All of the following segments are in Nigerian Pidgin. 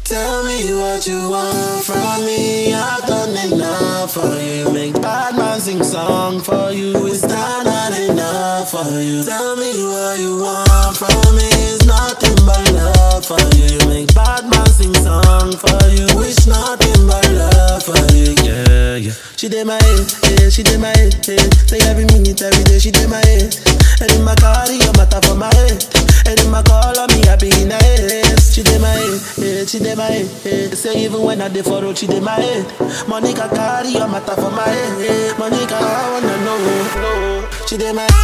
Tell me what you want from me. I've done enough for you. Make bad man sing song for you. Is that not enough for you? Tell me what you want from me. It's nothing but love for you. You make bad man sing song for you. Wish nothing but love for you. Yeah, yeah. She did my head, yeah, she did my head, yeah. Say every minute, every day, she did my head. And in my car, your matter for my head. And in my call on me, I be in the head. She did my head, yeah, she did my head, yeah. Say even when I did for road, she did my head. Monica carry your matter for my head, yeah. Monica, I wanna know. She did my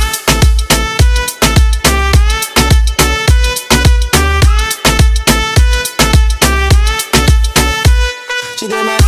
She did my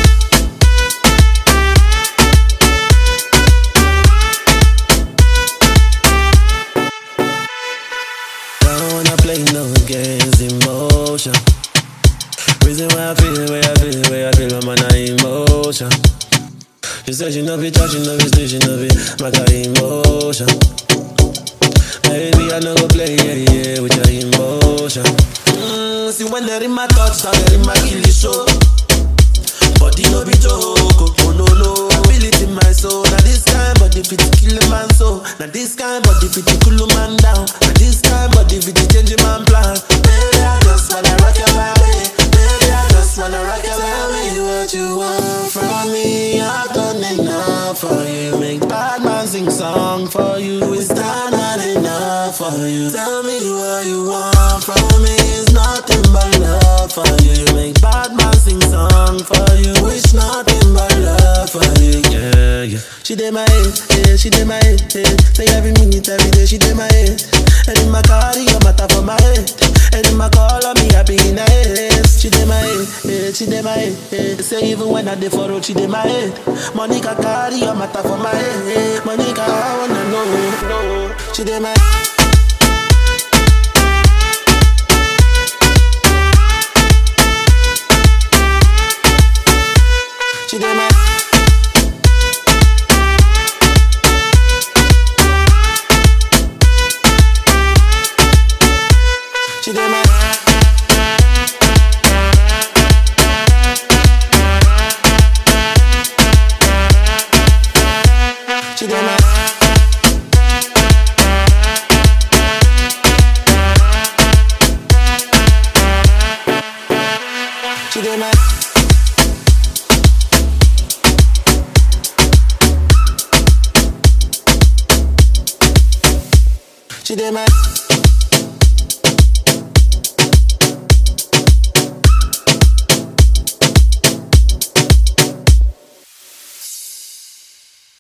play no games, emotion. Reason why I feel the way I feel, I'm on emotion. She said she know be touch, she know be still, she know be my kind emotion. Baby, I know go play, yeah, with your emotion. See when they're in my touch, now they're in my kill show. Body no be joke, oh no. I feel it in my soul. Now this kind body fit to kill a man so. Now this kind body fit to cool a man down. Now this kind body fit to change a man plan. Baby, I just wanna rock your body. Baby, I just wanna rock your body. Tell me what you want from me. I've done enough for you. Make bad man sing song for you. Is that not enough for you? Tell me what you want from me. It's nothing but love for you. You make bad man sing song for you. Wish nothing but love for you. Yeah, yeah. She did my head, yeah, she did my head, yeah. Say every minute, every day, she did my head. And in my car, your matter for my head. And in my call on me, I be in the head. She did my head, yeah, she did my head, yeah. Say even when I did for road, she did my head. Monica carry your matter for my head, yeah. Monica, I wanna know. She did my She did my She did my She did my She did my She did my